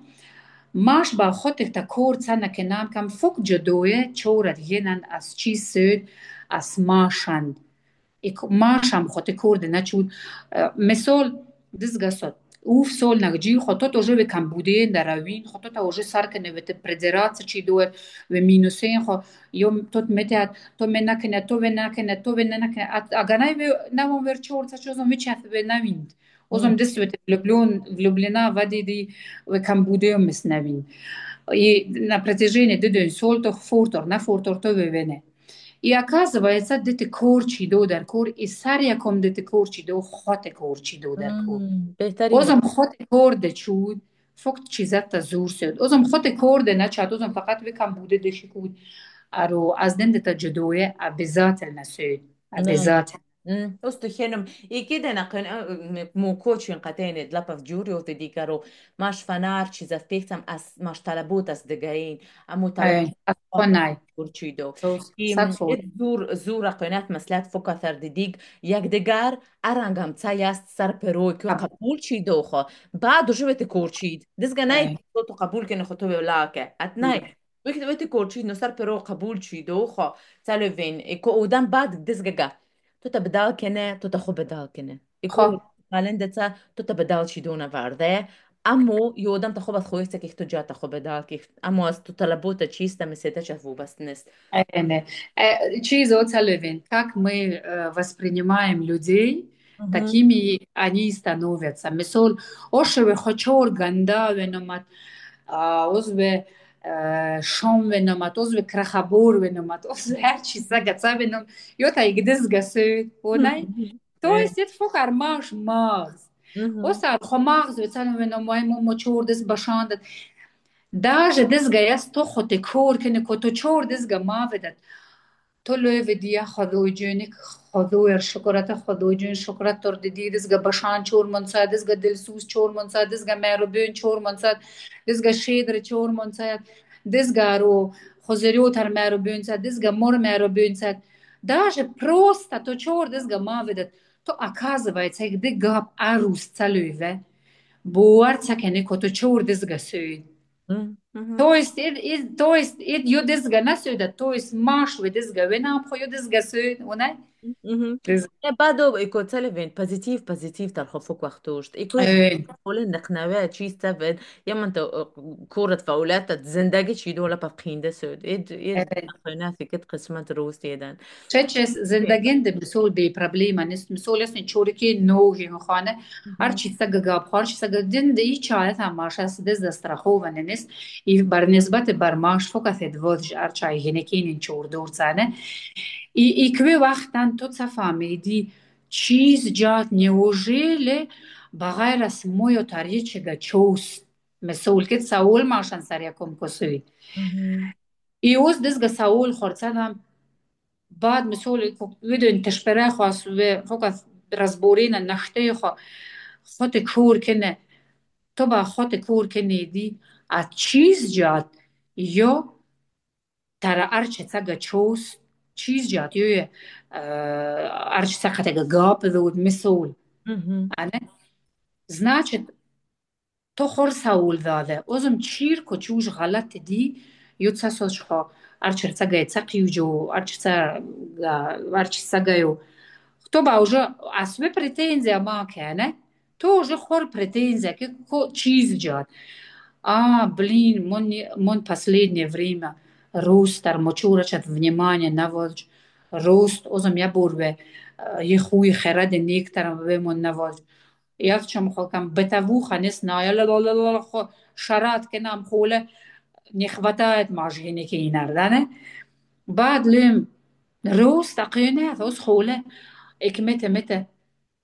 ماش با خودت تا کور سنه که نام کم فوق جدوه چورت ینن از چی سود از ماشند ایک ماشم خود کورد نچود مثال دزگسد اوف سول نگجی خودت اوجه به کم بوده در روین خودت اوجه سر کنه و پردرات چی دوه و مینوسین خو یوم توت متد تو من نکنه تو و نکنه تو و نکنه اگنای و نمون ور چور تا چوزم میچف به نویند اوزم دست و влюблен влюблена в دی و کم بوده مس نوین и на протяжении деден сольтох фортор на фортор то вевене. И оказывается, дете корчи до дар кор, и саряком дете корчи до хоте корчи до дар кор. بهترین Озам хоте корде чуд, фокт чизата зур сед. Озам хоте корде начат, озам фақат векам буде дешикуд. Аро аз ден дета جدوه обязательно сед. نه Обязательно. استخدام یکی نکن موکوچین قطعی دلپف جوری و تدیکارو ماش فنار چیزا فیکسم از ماش طلبوت از دگاین امو طلب اي أصفناي ورچیدو توس یم ساتفول. ات زور زور قنات مسلات فوق ثر دیگ یک دگر ارنگم تایست سر پروی که قبول چیدو خو بعد جو بت کورچید دزگا نای اي تو قبول کنه خو تو ولاکه ات نای وقت وقت کورچید نو سر پرو قبول چیدو خو تلوین اکو اودم بعد دزگا تو تا بدال کنه تو تا خو بدال کنه خو اکو قالنده تا تو تا بدال چیدونه ورده امو یودم تا خوب از خویسته که تو جا تا خوب بدال که امو از تو طلبوت چیسته مسیته چفو بس نیست. Эне. Э, Через Оцалевин, как мы э, воспринимаем людей, Мгм. такими они и становятся. Мисол, ошеве хочор ганда веномат, озбе шом веномат, озбе крахабор веномат, озбе herchi сагаца веном, йота игдес гасет, онай. Mhm. То Evet. есть это фокар маш магз. Mhm. Осар хомагз вецалем веном майму мочор дес башандат. Даже дизга яс то хоте кор кene ко то чор дизга маведат то лövе dia خدای جونک خدای شکرات خدای جون شکرات تر دیدی دزگا باشان چور منصاد دزگا دلسوز چور منصاد دزگا مهربون چور منصاد دزگا شیدر چور منصاد دزگا رو خزریو تر مهربون صاد دزگا мор مهربون صاد даже просто то чор дизга маведат то оказывается где гап арус цалюве буар цакене ко то чор дизга сүй. Mhm. Mhm. То есть, и, и, то есть, и юдизга насюда, то есть, маш видизга, винам хо юдизга сюд, уна? Mhm. Ja, بعدو ایکو تلفین پوزیتیف پوزیتیف در خفوک وقتوشت ایکو ايه قول نقنوه چی استفد یا من تو كورة فاولات زندگی چی دولا بقینده سود اید اید ايه نقنوه فکت قسمت روست یدن Чечес زندگین ده مسول بی проблема نیست مسول است چورکی نوعی خانه هر چی سگ گاب هر چی سگ دین ده ای چاره تماش است دز دسترخوان نیست ای بر نسبت بر ماش فقط ادوارج هر چای هنکین این چور دور زنه ای ای کوی وقتن تو تفهمیدی چیز جات неужели بغیر از موی و تاریچه چوس مسول که سوال ماشان سر یکم کسوی Mhm. ای اوز دزگ سوال خورد بعد مثال بدون تشبره خواست و فقط رزبورین نخته خوا خود کور کنه تو با خود کور کنه دی از چیز جات یا ترا ارچه تاگه چوس چیز جات یا ارچه تاگه گاب دود مثال Mhm. ane значит то хор саул дада озум чир ко чуж غلط دی یو څه سوچ خو ارچر څه گای څه قیوجو ارچ څه ارچ څه گایو то ба уже асве претензия ма кене то уже хор претензия ки ко чиз джат а блин мон мон последнее время рустар мочурачат внимание наводж рост озам я бурбе е хуй херад нектарам ве мон наводж якчам хокам бетавуха не знаю ла хо шарат ке нам холе не хватает мажгини ки инардане بعد لم روز تقينه روز خوله اك متى متى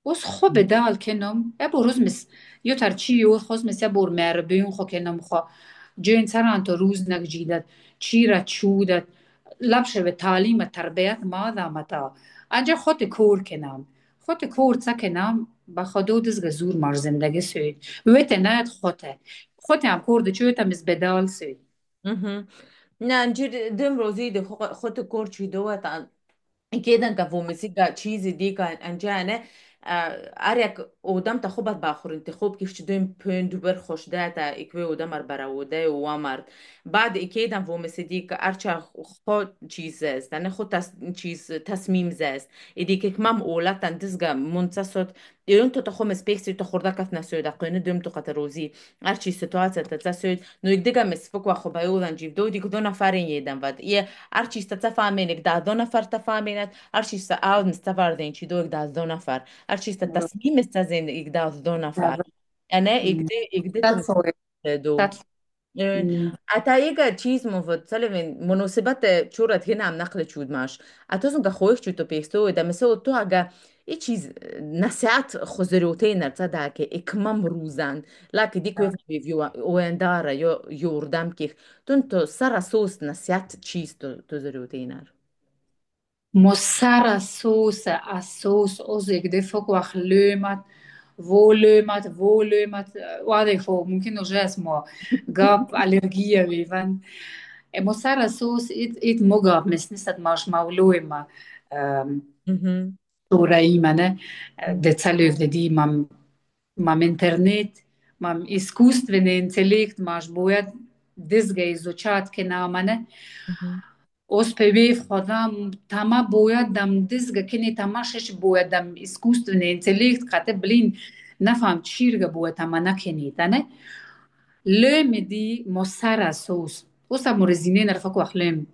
اوس خو بدال کنم یا بروز مس یو ترچی یو خوز مس یا بور مر بیون خو کنم خو جین سران تو روز نگجیدت چی را چودت لبشه به تعلیم تربیت ما متا انجا خود کور کنم خود کور چا کنم با خودو دز گزور مار زندگی سوید ویت نه خودت خودت هم کور چویت هم از بدال سوید مهم. نه نجير دم روزي دي خط كورتشي دوت كده كفو مسيجا تشيزي دي كان انجانه اريك اودم تخوبت باخور انتخاب كيف تدوم بون دوبر خوش داتا اكوي اودم براوده وامرد بعد اكيدم فو مسيديك ارچا خو چیز است نه خود تس چیز تصمیم زست ایدی که کمام اولاد تندزگا منتصد ایرون تو تخوم سپیکسی تو خورده کف نسوید اقینه دوم تو قط روزی ارچی سیتواتsia تتسوید نو يقدقا مسفك واخو بايوضان جيف دو ديك دو نفرين يدن ود يه ارچی است تفهمینک ده دو نفر تفهمیند ارچی است آود مستوردین چی دو یک ده دو نفر ارچی است تصمیم است زین یک ده دو نفر انا اگده اگده تم تاتسوی دو تات اتا یک چیز مفصل من مناسبت چورت هنا عم نقل چود ماش اتوزن که خویش چود تو پیستو ده مثلا تو اگه ای چیز نصیحت خزروتی نرتا ده که اکمام روزن لکه دی که بیویو و انداره یا یوردم که تون تو سر سوس نصیحت چیز تو تو ضروری نر Mossara sauce à sauce اوز يقدر فوق واخ لومات فولومات فولومات واضح هو ممكن نجي اسمه قاب ألرجية بيفن موسارا صوص إت إت مقاب مس نسات ماش مولومة Mhm. سوري منه det celöv det di mam mam internet mam iskustveni intelekt maš bojat dizga izučat ke namane Mhm. Оспевев ходам тама бояд дам дизга кини тамашеш бояд дам искусственный интеллект кате блин нафам чирга бояд тама накини тане лем ди мосара соус оса морезине нарфаку ахлем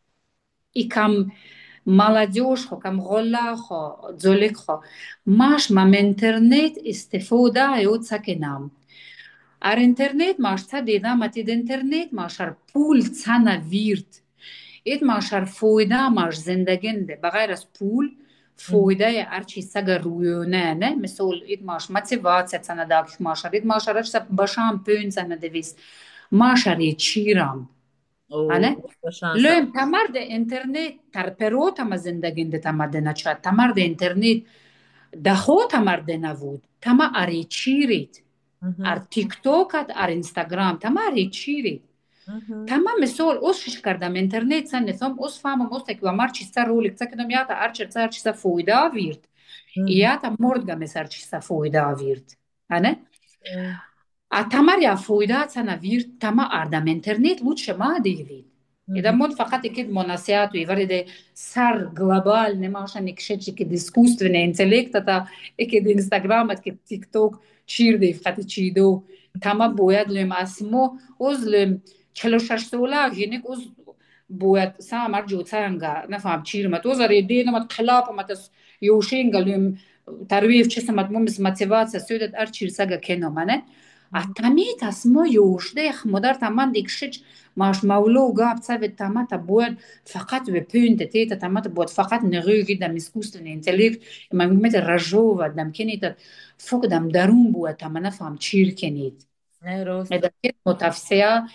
и кам молодежь хо кам голла хо дзолек хо маш мам интернет истифода ют сакенам ар интернет маш ца дедам атид интернет машар пул цана вирт إيد ماشر فويدا ماش زندگين ده بغير از پول Mhm. فويدا يا أرشي سجا رويونه نه مثل إيد ماش موتيفاتsia سنة داكش ماشر إيد ماشر أرش سب باشام بون سنة دويس ماشر يتشيرام اوه أنا شانسه لهم تمر ده إنترنت تر برو تما زندگين ده تما ده نچات تمر ده إنترنت دخو تمر ده نوود تما أري چيريت أر Mhm. تيك توكات أر إنستغرام تما أري چيريت Mhm. تمام مثال اوس شش کردم اینترنت سن نثام اوس فهمم اوس تک و مار چیستا رولک تکدم یا تا ارچر تر چیستا فویدا ویرد Mhm. یا تا مرد گم سر چیستا فویدا ویرد انا Mhm. ا تمر یا فویدا سنا ویرد تما اردم اینترنت لوت شما دیوید اذا Mhm. مود فقط كده مناسيات ويفرد سر جلوبال نماشا نكشتش كده искусственный интеллект تا كده انستغرام كده تيك توك چیر دی فقط چیدو تما باید لم اسمو اوز لم چهل و شش ساله جینک اوز باید سامر جو تنگا نفهم چیر مت اوز ری دی نمت خلاف مت یوشینگا لم ترویف چه سمت ممس موتیواسیا سودت ار چیر سگا کنو منه Mhm. اتمیت اسمو یوش دی خمدار تمام دیکشش ماش مولو قاب تسوي تاماتا بود فقط به پوینت تیتا تاماتا بود فقط نغوی جدا مسکوستن انتلیکت ما مثل رجوع دم کنیت فوق دم درون بود تاما نفهم چیر کنید نه راست إذا كنت متفسية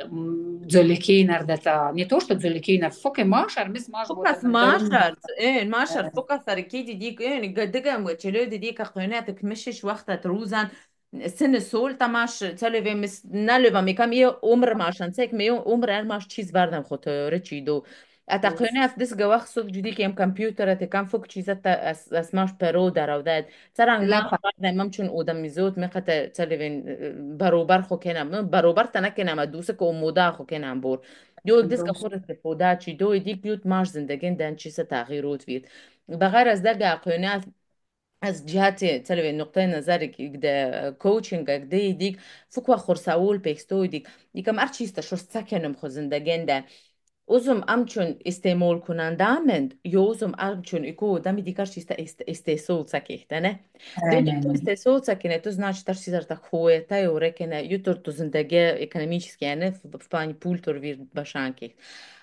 زوليكي نردتا نيتوش تزوليكي نر فوق ماشر مس ماش بوتا فوكس دم درون ماشر ايه ماشر فوكس ركيدي ديك ايه قدقة وچلودي ديك قيناتك مشش وقت روزان سن سول تماش تلوي مس نلوي ميكام يه عمر ماشان سيك ميو عمر ار ماش چیز بردم خود رچي دو اتا قينات دس وقت سوق جدي كيم كمبيوتر ات كم فوق چيزات اس اس ماش برو دراوداد ترang لا ما فا بردم ممچون اودم ميزوت مقت تلوين بروبر خو کنم بروبر تنکنم دوسه که اومودا خو کنم بور جو ديس دوست كخور استفادة چی دو دیک بیوت ماش زندگین دن چیز تغییرات وید بغیر از دقیقه قیونات از جهت تلوی نقطه نظرك ده كوتشنج ده ديك فكوا خرساول بيكستو ديك ديكم ار چیستا شو سکنم خو زندگین ده اوزم امچون استعمال کننده مند یا اوزم امچون اکو دمی دیگر چیستا است استعمال سکیه نه دو دو تو آمين استعمال سکنه تو значит тар چیزر تا خوه تا یو رکنه یو تر تو زندگی اکونومیچسکی نه в плане пул тор вир башанки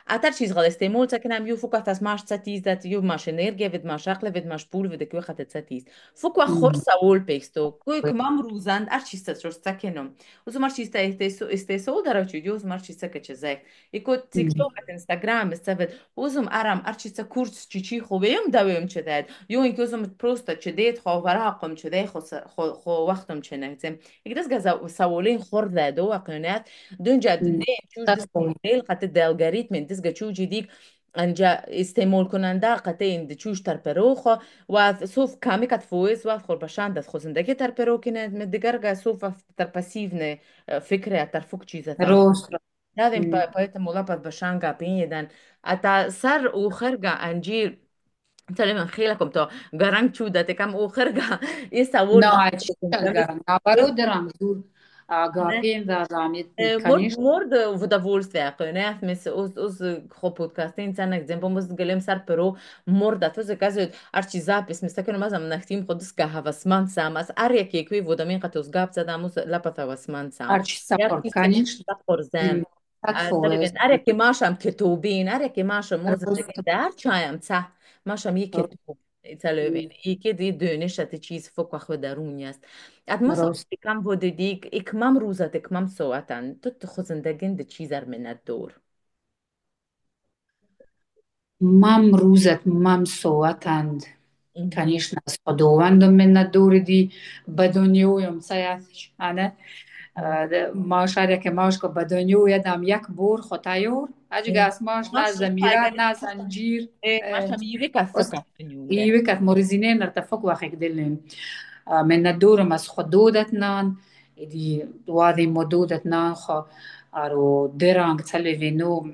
اتر چیز غل استعمال تکنم یو فوق از ماش تیزت یو ماش انرژی ود ماش عقل ود ماش پول ود کوی خط تیز فوق خور سوال پیستو کوی کمام روزند ار چیز تروش تکنم وز مار چیز تا استیسو استیسو درا چی دیوز مار چیز که چه زک یکو تیک توک اینستاگرام استفد وزم ارم ار چیز کورس چی چی خوبیم دویم چه داد یو اینکه وزم پروستا چه دید خو وراقم چه دی خو خو خو وقتم چه نهتم یکدس گذا سوالین خور دادو وقنات دونجا دنده چوش دست مدل قط الگوریتم دست گچو جدیک انجا استعمال کننده قطع این چوش تر پروخ و سوف کامی کت فویز و خور بشان دست خزندگی تر پرو کنه من دیگر گه سوف تر پسیو نه فکر تر فوق چیزا تام روز دادیم پا پایت مولا پا بشان گه بینیدن اتا سر او خرگه انجیر تلي من خيلكم تو قرنگ چودا تكم او خرگه یه سوال نه دارم چیکار نبرو درام زور آگاهی و زمین Mord, کنیش mord удовольствие. Не мис уз уз хо подкастин цан екземпл мус гелем сар перо морда то заказывают арчи запись мис такено мазам нахтим ходис ка хавасман сам ас ар як якви водамин қатус гап задам ус лапа хавасман сам арчи я сапор кисен کنیش خورزم تطفوز تلبین ار یک ماشم کتوبین ار یک ماشم موز روز در چایم ته ماشم یک کتوب تلبین یکی دی دونش ات چیز فوق خود درونی است ات مثلا روز کم بود دیگ اکمام روزات اکمام ساعتن تو تخوزندگین ده چیزر من الدور مام روزت مام سواتند مهم. کنیش ناس خداوندم من ندور دی بدنیویم سیاستش آنه ماش هر یک ماش که بدنیو یدم یک بور خطایور اجگاس ماش نه ماشي زمیرات حاجة نه زنجیر ايه ماشي ميري كاسكا نيولا ایوه کت مورزینه نرتفق واخک دلم من الدورم از خدودتنان دی وادي مدودتنان خو ارو درانگ تلوینو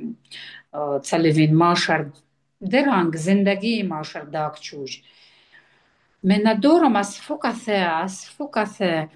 تلوین ماشر درانگ زندگی ماشر داک چوش من الدورم از فکثه از فکثه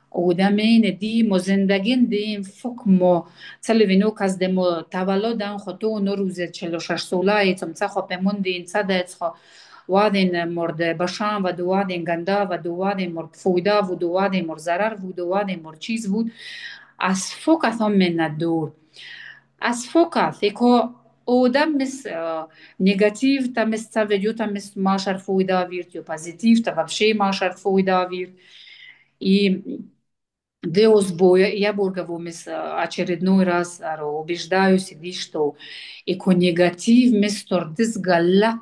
ودمين دي مزندگين دي فوق مو تلوینو کز دمو تولدن خو تو نروز چلو شش سولای تم خو پمون دین صدت خو وادين مرد بشان و دو وادين گندا و دو وادين مرد فویدا و دو وادين مرد ضرر و دو وادين مرد چیز بود از فوق هم من الدور از فوق اکو اودم مس نيجاتيف تا مس تفيديو تا مس ماشر فويدا ويرت يو بوزيتيف تا вообще ماشر فويدا ويرت и Деус боя, я бургавумис очередной раз аро убеждаюсь, иди, что эко негатив мистор дис галла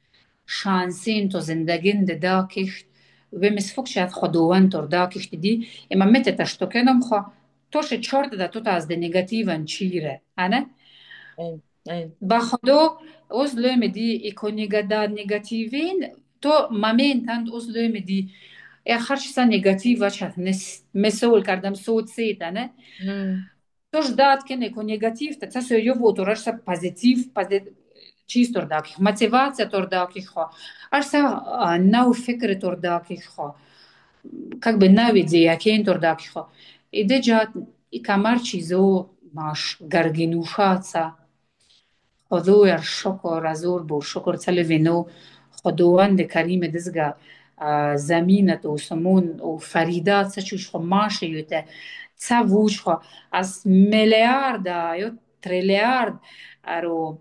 شانسين تو زندگين ده داكيش ومس فوكشات خدوان تور داكيش دي اما متى تشتكنم خو توش تشورت ده توتا از ده نيجاتيفن چيره انا ايه ايه با خدو اوز لوم دي اكو نيجادا نيجاتيفين تو مامين تند اوز لوم دي اخر شسا نيجاتيفا شات نس مسؤول کردم صوت سيتا نه مم. توش داد کنه کو نيجاتيف تا تسو يوبو تو رشا позитив چیز تور داکی мотивация تور داکی خو ارسا نو فکر تور داکی خو как бы навиди якин тор дак хо иде жат и камар чизо маш гаргинушаца خدویر شکر ازور بو شکر تلوینو خداوند کریم دزگا زمینت و سمون و فریدات سچوش خو ماشه یوته ца ووش خو از میلیارد یا تریلیارد ارو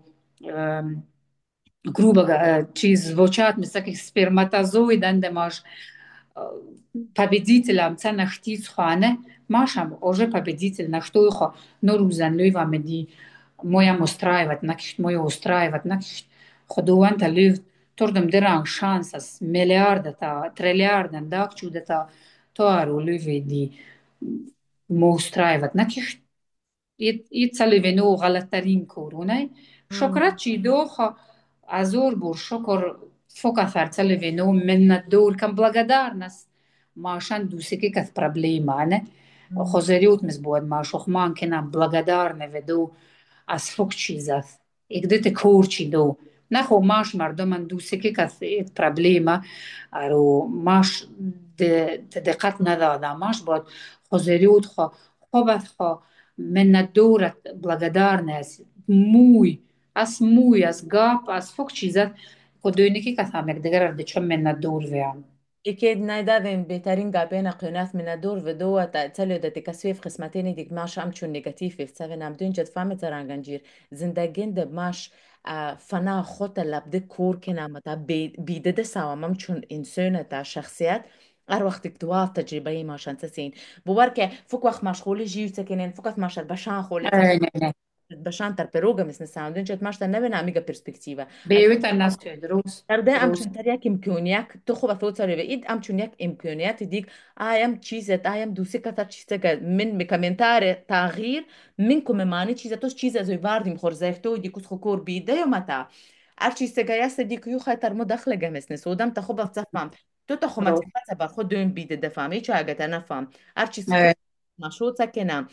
грубо чиз звучат mis таких сперматозоид андемаш победителям ца нахтиц хане машам уже победитель на что их но рузан лева меди моя устраивать накишт моя устраивать накишт خدوان تلف تردم دران شانس از میلیارد تا تریلیارد داک چوده تا تو ارو لوی دی مو устраивать накишت и целевину غلطترین کورونه شکرت چی دو خو азор бур шукр фока фарцали вино миннатдор кам благодарность машан дусики кат проблема ане مم. хозериут мис буад машох ман кена благодарне веду аз фок чизат игдете корчи до нахо маш мардоман дусики кат проблема аро маш де дقت ندادا маш буад хозериут хо хобат хо миннатдорат благодарность муй از موی از گاپ از فوق چیزات خودونی که کثامک دیگر ارده چون من ندور ویان اكيد نايدادين بهترين قابينا قيونات من الدور ودو تلو دا تكسوي في قسمتين ديك ماش امچون نيجاتيف في سفن ام دون جد فامت رانگنجير زندگين دب ماش آه، فنا خود لبده کور کنه متا بیده ده سوا ممچون انسان تا شخصیت ار وقت اكتواف تجربه ما شان تسين بواركه فوق وقت مشغول جيو تكنين فوق وقت ماشر بشان خولي آه، نه نه بشان تر peruga مثل ساوندن جت ماشتا نبنا amiga perspektiva. بيوت الناس دروس در ده دروس امچون تریاک امکانیت تو خوب فوت سری و اید امچون یک امکانیت دیگ آیم چیزت آیم دوستی کتر چیزت که من بکامنتار تغییر من کم معنی چیزت توش چیز ازوی واردیم خور زیفتو دی کس خکور بیده یا متا هر چیز که یست دی کیو خاطر مدخل جمس نسودم تا خوب افهم تو تا خوب دروس تفهم بر خود دوم بیده دفهم ایچ اگه تا نفهم هر چیز که آه، مشروط سکنم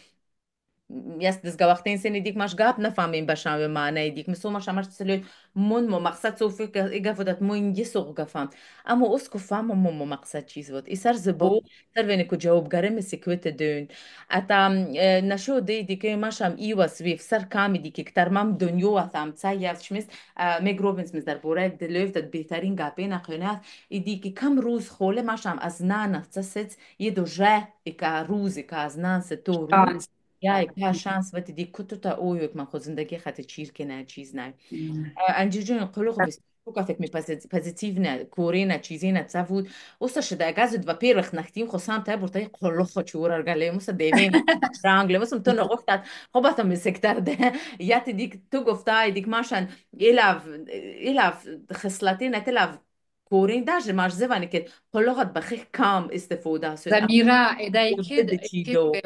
Yes, das وقتين سنة ديك مش قاب نفهمين بشام بمعنى ديك مسو مش عمرت تسلو من مو مقصد سو فيك إيجا فدت مو يسوق قفام أما أسكو فهم مو مو مقصد چیز بود إسر زبو سر ویني كو جواب گرم سكوت دون أتا نشو دي ديك مش هم إيوا سويف سر كامي ديك كتر مام دنيو أثام تسايف شمس ميج روبنز مز در بورك دلوف دت بهترین قابين قنات إديك كم روز خوله مش هم از نان تسست يدو جه إكا روز إكا از نان ستو روز شانس یا یک شانس وقتی دی کتو تا اویوک من خود زندگی خط چیر که نه چیز نه مم. انجیجون قلوق بس شوكا فيك مي بوزيتيفنا كورينا تشيزينا تسافود وسا شدا غازد فابير رخ نختيم خصام تابور تاي قلوخ تشورا قال موسى ديفين رانجل موسى متون غفتات خبطة من السكتر ده يات ديك تو غفتاي ديك ماشان إلاف إلاف خصلتين تلاف كورين داج ماش زفاني كده قلوخت بخيخ كام استفودا سود أم Zamira, e da ikid ودد ikid تشيدو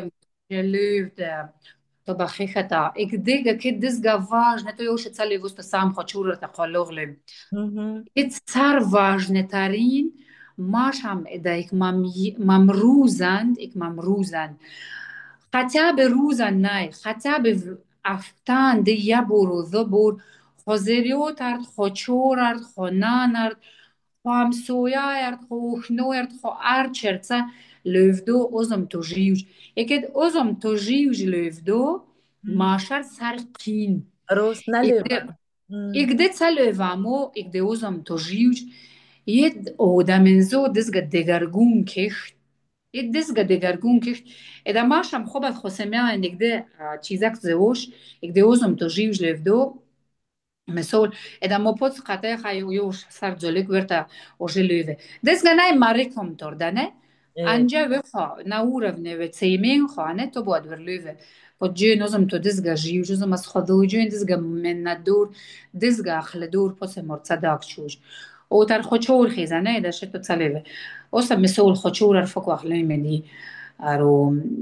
gelövd طبخيخة إكديجا كد دزجا فاج نتو يوش تسلي وسط سام خطشورة تقلوغلم إت صار فاج نتارين ماش هم إدا إك مم ممروزند إك ممروزند حتى بروزن ناي حتى بأفتان دي يبور وذبور خزريو تارد خچورارد خنانارد خو همسویاید خو خنویرد خو ارچرتسا لövdö ozom to živž. Eket ozom to živž lövdö mašar sar kin. روس Ikde, نلوفا ikde ca lövamo, ikde ozom to živž, jed oda menzo dizga degargun kecht. Jed dizga degargun kecht. Eda mašam chobat chosemja ikde čizak zeoš, ikde ozom to živž lövdö, مسول اذا مو بوتس قطع خي يوش صار جولك ورتا وجلوه دس غناي ماريكم توردانه إيه. انجا وفا ناورفنه و تسيمين خانه تو بود ورلوه pod džio nozom to dizga živ, žuzom as chodu džio dizga men na dur, dizga akhle dur pose morca dak čuž. O tar chočor khizane da še to caleve. Osa mesol chočor ar fok akhle meni aro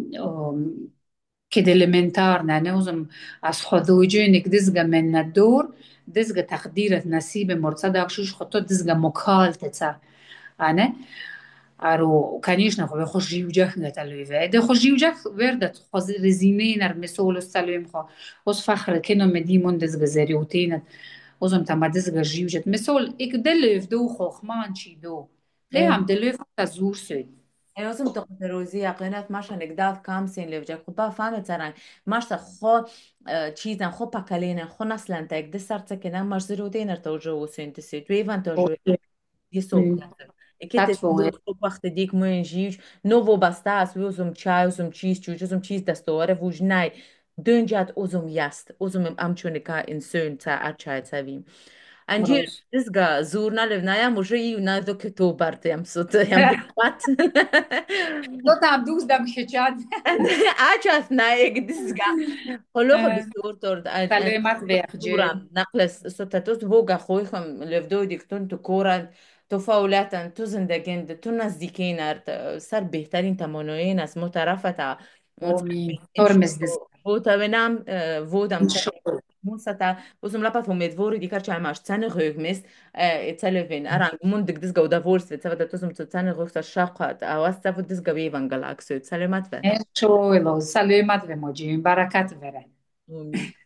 كده elementar نوزم از خدوجي انك دزجة من الدور دزجة تقدير نسيب مرتضى شوش خطو دزجة مكال تتا أنا أرو конечно خو بخو جيوجك نتالوي ده خو جيوجك وردت خو رزينين ار مسول السلوم خو وس فخر كنو مديمون دزجة زريوتين وزم تما دزجة جيوجت مسول إك دلوف دو خو خمان شي دو ده إيه. هم دلوف تزور سوي يعني لازم تاخد روزي قنات ماشا نقدر كام سين لوجك خب فاهمة ترى ماشا خو چیزن خو پکلین خو نسلن تک ده سر تکنن ماش زیرو دینر توجه و سنت سید ویوان توجه يسوق اكيد تاتفو دو وقت ديك موين جيج نوفو باستاس ويوزم چاي وزم چيز چوج وزم چيز دستواره ووج ناي دنجات اوزم يست اوزم امچونه کا انسان تا اچای تاویم انجير روز دزگا زورنا لبنایا مجري ونادو كتو برد يم صوت يم بقات تو tam دوست دم خچاد اچاس نايك دزگا خلوخو دستور تورد سلامت دورا ويخجل نقلس ستاتوس بوغا خويخم لفدو ديكتون تو كورا تو فاولاتن تو زندگين تو نزدیکین ارت سر بهترین تمانوین از مترفتا ومي ترمز دز انشو بوتا بنام وودم تل نشوف موستا وزم لپا فو مدووري دي كارچا ماش تاني غوغمس تلوين ارانگ مندك دزگا و دافورس في تفتا توسم تو تاني غوغتا شاقات اواستا فو دزگا بيوان گلاكسو سلامت نشوف سلامت وموجين بركات وره و